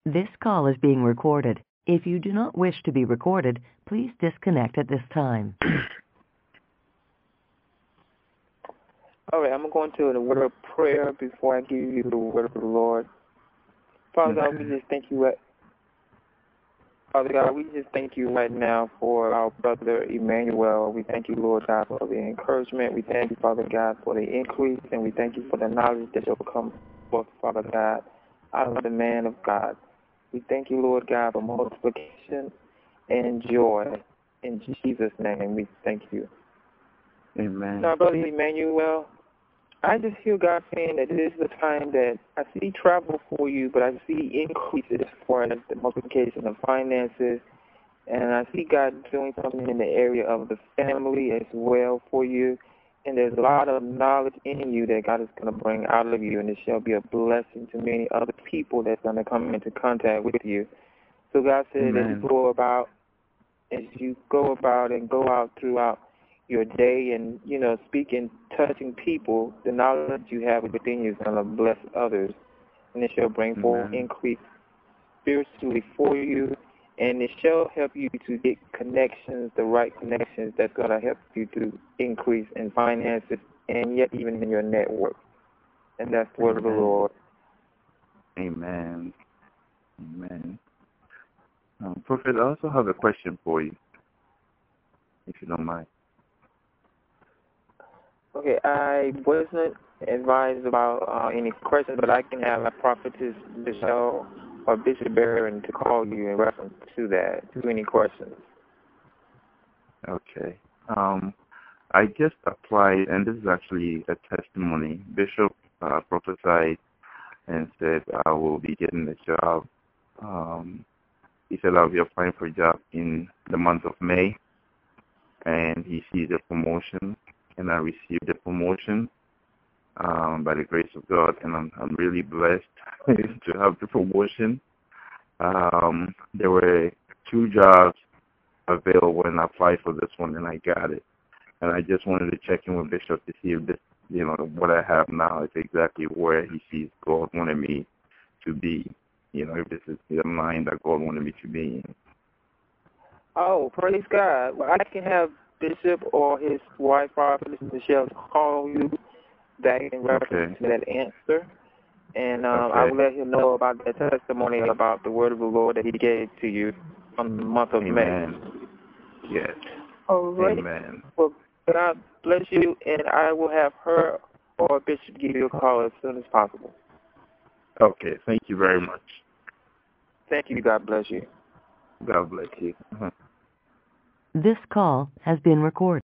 This call is being recorded. If you do not wish to be recorded, please disconnect at this time. All right, I'm going to the word of prayer before I give you the word of the Lord. Father God, we just thank you. Father God, we just thank you right now for our brother Emmanuel. We thank you, Lord God, for the encouragement. We thank you, Father God, for the increase, and we thank you for the knowledge that shall come forth, Father God, out of the man of God. We thank you, Lord God, for multiplication and joy. In Jesus' name, we thank you. Amen. Now, Brother Emmanuel, I just hear God saying that this is a time that I see travel for you, but I see increases for the multiplication of finances, and I see God doing something in the area of the family as well for you. And there's a lot of knowledge in you that God is going to bring out of you, and it shall be a blessing to many other people that's going to come into contact with you. So God said that you go about and go out throughout your day and, speaking, touching people, the knowledge you have within you is going to bless others, and it shall bring forth increase spiritually for you, and it shall help you to get connections, the right connections that's going to help you to increase in finances and yet even in your network. And that's the word of the Lord. Amen. Amen. Prophet, I also have a question for you, if you don't mind. Okay, I wasn't advised about any questions, but I can have a prophetess Michelle or Bishop Barron to call you in reference to that, to any questions. Okay. I just applied, and this is actually a testimony. Bishop prophesied and said I will be getting a job. He said I'll be applying for a job in the month of May, and he sees a promotion, and I received a promotion by the grace of God, and I'm really blessed to have the promotion. There were 2 jobs available when I applied for this one, and I got it. And I just wanted to check in with Bishop to see if this, what I have now is exactly where he sees God wanted me to be. If this is the line that God wanted me to be in. Oh, praise God. Well, I can have Bishop or his wife, Prophetess Michelle, call you back in reference to that answer. And I will let him know about that testimony about the word of the Lord that he gave to you on the month of May. Yes. All right. Amen. Well, God bless you, and I will have her or Bishop give you a call as soon as possible. Okay. Thank you very much. Thank you. God bless you. God bless you. This call has been recorded.